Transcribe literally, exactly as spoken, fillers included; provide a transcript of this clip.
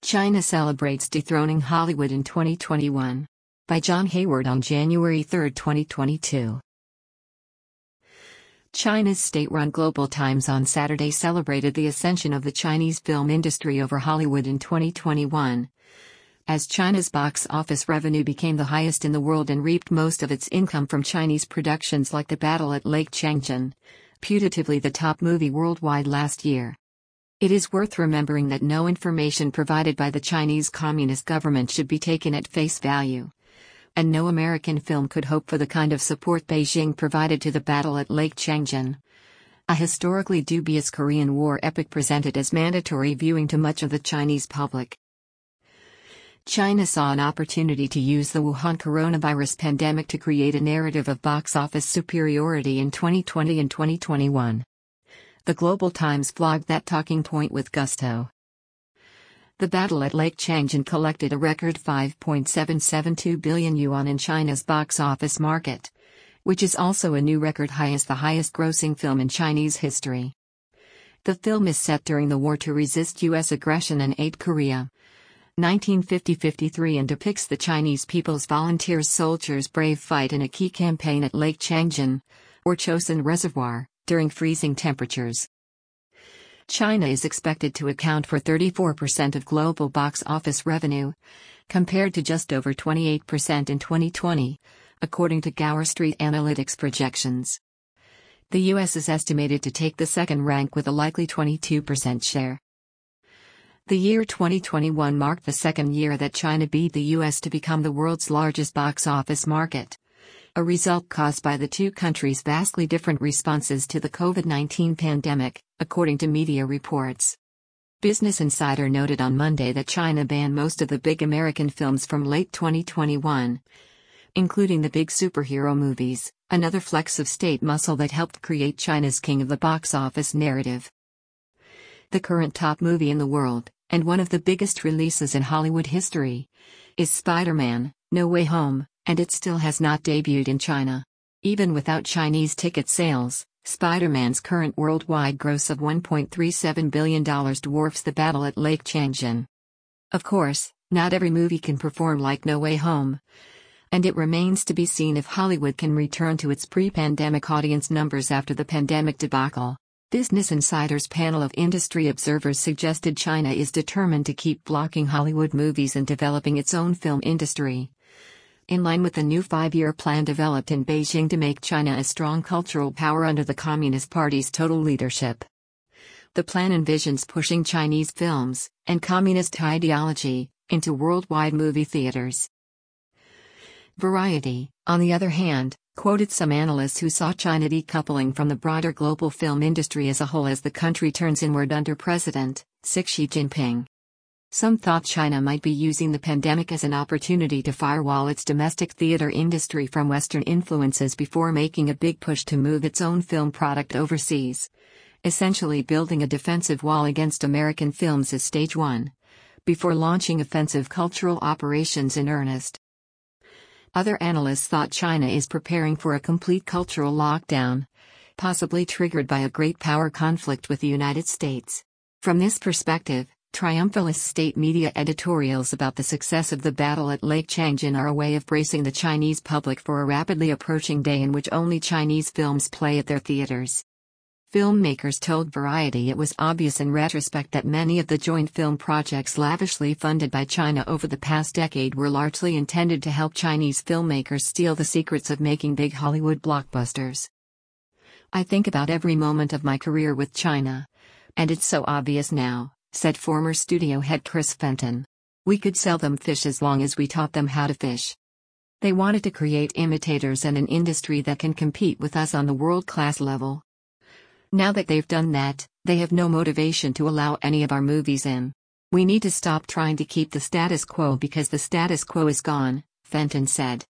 China celebrates dethroning Hollywood in twenty twenty-one. By John Hayward on January third, twenty twenty-two. China's state-run Global Times on Saturday celebrated the ascension of the Chinese film industry over Hollywood in twenty twenty-one. As China's box office revenue became the highest in the world and reaped most of its income from Chinese productions like The Battle at Lake Changjin, putatively the top movie worldwide last year. It is worth remembering that no information provided by the Chinese Communist government should be taken at face value. And no American film could hope for the kind of support Beijing provided to The Battle at Lake Changjin, a historically dubious Korean War epic presented as mandatory viewing to much of the Chinese public. China saw an opportunity to use the Wuhan coronavirus pandemic to create a narrative of box office superiority in twenty twenty and twenty twenty-one. The Global Times flogged that talking point with gusto. The Battle at Lake Changjin collected a record five point seven seven two billion yuan in China's box office market, which is also a new record high as the highest-grossing film in Chinese history. The film is set during the war to resist U S aggression and aid Korea, nineteen fifty to fifty-three, and depicts the Chinese People's Volunteers soldiers' brave fight in a key campaign at Lake Changjin, or Chosin Reservoir, during freezing temperatures. China is expected to account for thirty-four percent of global box office revenue, compared to just over twenty-eight percent in twenty twenty, according to Gower Street Analytics projections. The U S is estimated to take the second rank with a likely twenty-two percent share. The year twenty twenty-one marked the second year that China beat the U S to become the world's largest box office market, a result caused by the two countries' vastly different responses to the COVID nineteen pandemic, according to media reports. Business Insider noted on Monday that China banned most of the big American films from late twenty twenty-one, including the big superhero movies, another flex of state muscle that helped create China's king of the box office narrative. The current top movie in the world, and one of the biggest releases in Hollywood history, is Spider-Man: No Way Home, and it still has not debuted in China. Even without Chinese ticket sales, Spider-Man's current worldwide gross of one point three seven billion dollars dwarfs The Battle at Lake Changjin. Of course, not every movie can perform like No Way Home, and it remains to be seen if Hollywood can return to its pre-pandemic audience numbers after the pandemic debacle. Business Insider's panel of industry observers suggested China is determined to keep blocking Hollywood movies and developing its own film industry, in line with the new five-year plan developed in Beijing to make China a strong cultural power under the Communist Party's total leadership. The plan envisions pushing Chinese films, and communist ideology, into worldwide movie theaters. Variety, on the other hand, quoted some analysts who saw China decoupling from the broader global film industry as a whole as the country turns inward under President Xi Jinping. Some thought China might be using the pandemic as an opportunity to firewall its domestic theater industry from Western influences before making a big push to move its own film product overseas, essentially building a defensive wall against American films as stage one, before launching offensive cultural operations in earnest. Other analysts thought China is preparing for a complete cultural lockdown, possibly triggered by a great power conflict with the United States. From this perspective, triumphalist state media editorials about the success of The Battle at Lake Changjin are a way of bracing the Chinese public for a rapidly approaching day in which only Chinese films play at their theaters. Filmmakers told Variety it was obvious in retrospect that many of the joint film projects lavishly funded by China over the past decade were largely intended to help Chinese filmmakers steal the secrets of making big Hollywood blockbusters. I think about every moment of my career with China, and it's so obvious now, said former studio head Chris Fenton. We could sell them fish as long as we taught them how to fish. They wanted to create imitators and an industry that can compete with us on the world-class level. Now that they've done that, they have no motivation to allow any of our movies in. We need to stop trying to keep the status quo because the status quo is gone, Fenton said.